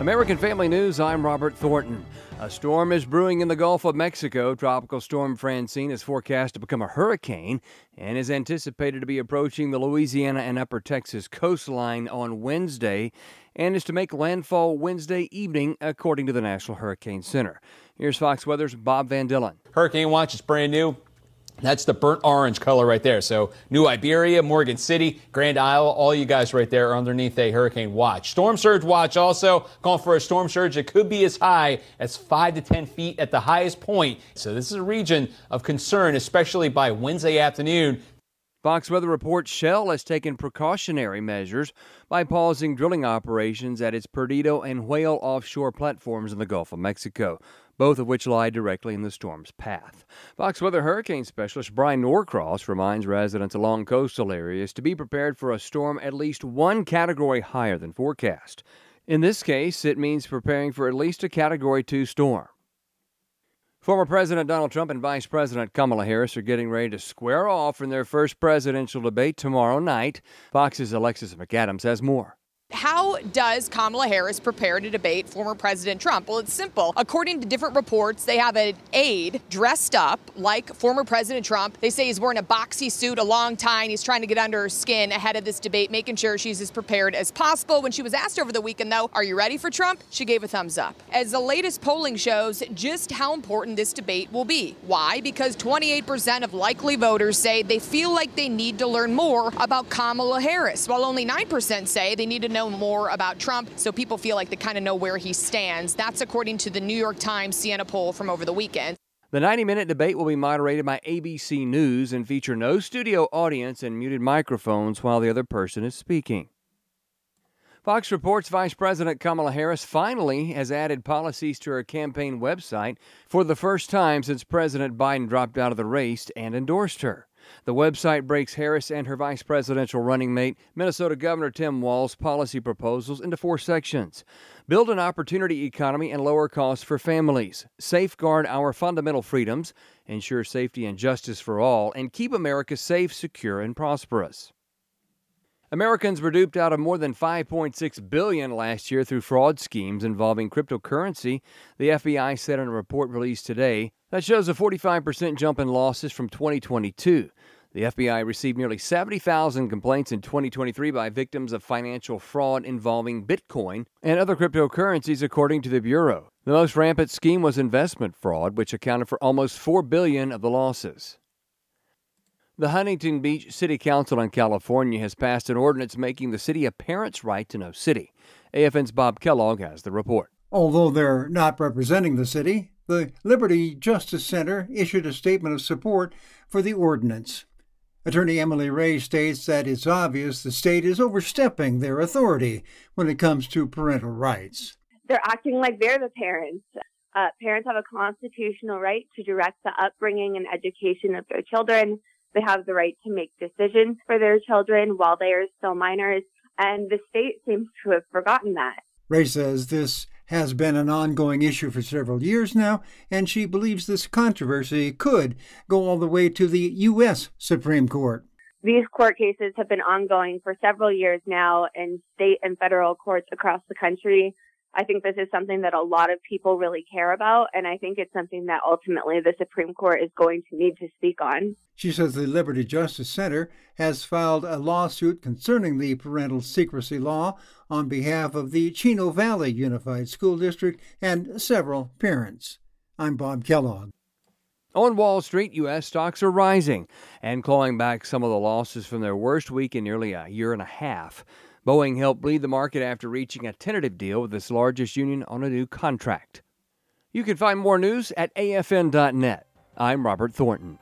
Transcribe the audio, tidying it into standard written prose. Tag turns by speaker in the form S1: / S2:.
S1: American Family News, I'm Robert Thornton. A storm is brewing in the Gulf of Mexico. Tropical Storm Francine is forecast to become a hurricane and is anticipated to be approaching the Louisiana and Upper Texas coastline on Wednesday and is to make landfall Wednesday evening, according to the National Hurricane Center. Here's Fox Weather's Bob Van Dillon.
S2: Hurricane watch is brand new. That's the burnt orange color right there. So New Iberia, Morgan City, Grand Isle, all you guys right there are underneath a hurricane watch. Storm surge watch also calling for a storm surge. It could be as high as 5 to 10 feet at the highest point. So this is a region of concern, especially by Wednesday afternoon.
S1: Fox Weather reports Shell has taken precautionary measures by pausing drilling operations at its Perdido and Whale offshore platforms in the Gulf of Mexico, both of which lie directly in the storm's path. Fox Weather hurricane specialist Brian Norcross reminds residents along coastal areas to be prepared for a storm at least one category higher than forecast. In this case, it means preparing for at least a Category 2 storm. Former President Donald Trump and Vice President Kamala Harris are getting ready to square off in their first presidential debate tomorrow night. Fox's Alexis McAdams has more.
S3: How does Kamala Harris prepare to debate former President Trump? Well, it's simple. According to different reports, they have an aide dressed up like former President Trump. They say he's wearing a boxy suit, a long tie, and he's trying to get under her skin ahead of this debate, making sure she's as prepared as possible. When she was asked over the weekend, though, are you ready for Trump? She gave a thumbs up. As the latest polling shows just how important this debate will be. Why? Because 28% of likely voters say they feel like they need to learn more about Kamala Harris, while only 9% say they need to know more about Trump, so people feel like they kind of know where he stands. That's according to the New York Times Siena poll from over the weekend.
S1: The 90-minute debate will be moderated by ABC News and feature no studio audience and muted microphones while the other person is speaking. Fox reports Vice President Kamala Harris finally has added policies to her campaign website for the first time since President Biden dropped out of the race and endorsed her. The website breaks Harris and her vice presidential running mate, Minnesota Governor Tim Walz's policy proposals into 4 sections. Build an opportunity economy and lower costs for families. Safeguard our fundamental freedoms. Ensure safety and justice for all. And keep America safe, secure, and prosperous. Americans were duped out of more than $5.6 billion last year through fraud schemes involving cryptocurrency, the FBI said in a report released today. That shows a 45% jump in losses from 2022. The FBI received nearly 70,000 complaints in 2023 by victims of financial fraud involving Bitcoin and other cryptocurrencies, according to the Bureau. The most rampant scheme was investment fraud, which accounted for almost $4 billion of the losses. The Huntington Beach City Council in California has passed an ordinance making the city a parent's right to know city. AFN's Bob Kellogg has the report.
S4: Although they're not representing the city, the Liberty Justice Center issued a statement of support for the ordinance. Attorney Emily Ray states that it's obvious the state is overstepping their authority when it comes to parental rights.
S5: They're acting like they're the parents. Parents have a constitutional right to direct the upbringing and education of their children. They have the right to make decisions for their children while they are still minors, and the state seems to have forgotten that.
S4: Ray says this has been an ongoing issue for several years now, and she believes this controversy could go all the way to the U.S. Supreme Court.
S5: These court cases have been ongoing for several years now in state and federal courts across the country. I think this is something that a lot of people really care about, and I think it's something that ultimately the Supreme Court is going to need to speak on.
S4: She says the Liberty Justice Center has filed a lawsuit concerning the parental secrecy law on behalf of the Chino Valley Unified School District and several parents. I'm Bob Kellogg.
S1: On Wall Street, U.S. stocks are rising and clawing back some of the losses from their worst week in nearly a year and a half. Boeing helped lead the market after reaching a tentative deal with its largest union on a new contract. You can find more news at afn.net. I'm Robert Thornton.